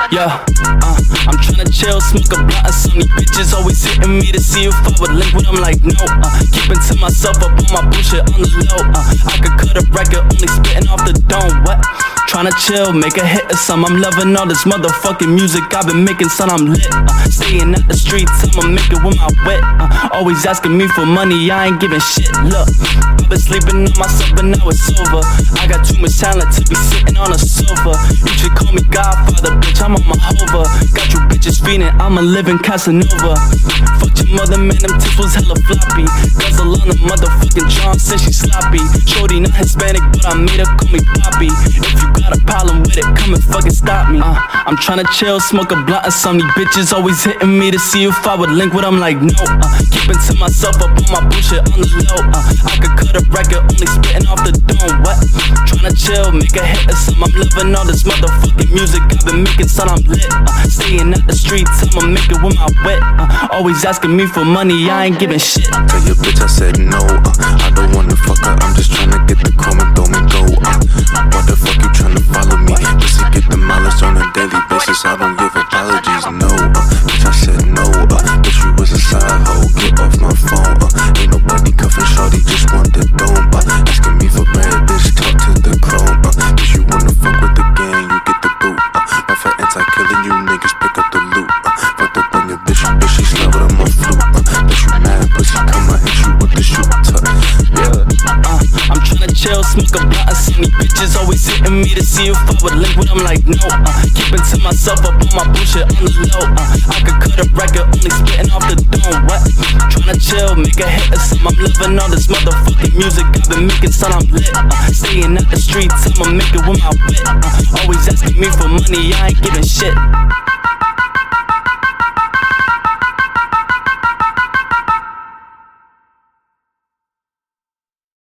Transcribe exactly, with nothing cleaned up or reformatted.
Yeah, uh, I'm tryna chill, smoke a blunt, and some these bitches always hitting me to see if I would link with them. Like no, uh, keeping to myself up on my bullshit on the low. Uh, I could cut a record, only spitting off the dome. What? Tryna chill, make a hit or some. I'm loving all this motherfucking music I've been making, son. I'm lit. Uh, staying at the streets, I'ma make it with my wit. Uh, always asking me for money, I ain't giving shit. Look, I've been sleeping on myself, but now it's over. I got too much talent to be sitting on a sofa. You should call me Godfather, bitch. I'm on my hover. Got you bitches feeding, I'm a living Casanova. Fuck your mother, man, them tits was hella floppy. Guzzle on the motherfucking John, said she sloppy. Shorty not Hispanic, but I made her call me Poppy. If you got a problem with it, come and fucking stop me. uh, I'm tryna chill, smoke a blunt, and some these bitches always hitting me to see if I would link with them. Like no, uh, keeping to myself up on my bullshit on the low. uh, I could cut a record, only spitting off the dome. What? Tryna chill, make a hit or some. I'm loving all this motherfucking music I've been making, son. I'm lit. uh, Staying at the streets, I'ma make it with my wit. uh, Always asking me for money, I ain't giving shit. Tell your bitch I said no, uh, I don't wanna fuck her, I'm just tryna get the chrome and throw me go. uh, What the fuck you tryna follow me? Just to get the mileage on a daily basis, I don't give apologies, no. uh, Bitch I said no, uh, bitch you was a side hoe, get off my phone. uh, Ain't nobody cuffin' shorty, just want the dome. uh, Asking me for bread, bitch talk to the chrome. uh, Bitch you wanna fuck with the gang, you get the boot. uh, My fat anti-killing, you niggas pick up the loot. uh, Fucked up on your bitch, bitch she slow with my flute. uh, Bitch you mad, pussy come out, hit you with the shoot. uh, Yeah. uh, I'm tryna chill, smoke a blunt, and some these bitches always hitting me to see if I would link with them. Like no, uh, keeping to myself up on my bullshit on the low. uh, I could cut a record, only spitting off the dome. What? Tryna chill, make a hit or some. I'm loving all this motherfucking music I've been making, son. I'm lit. uh, Staying at the streets, I'ma make it with my wit. uh, Always asking me for money, I ain't giving shit.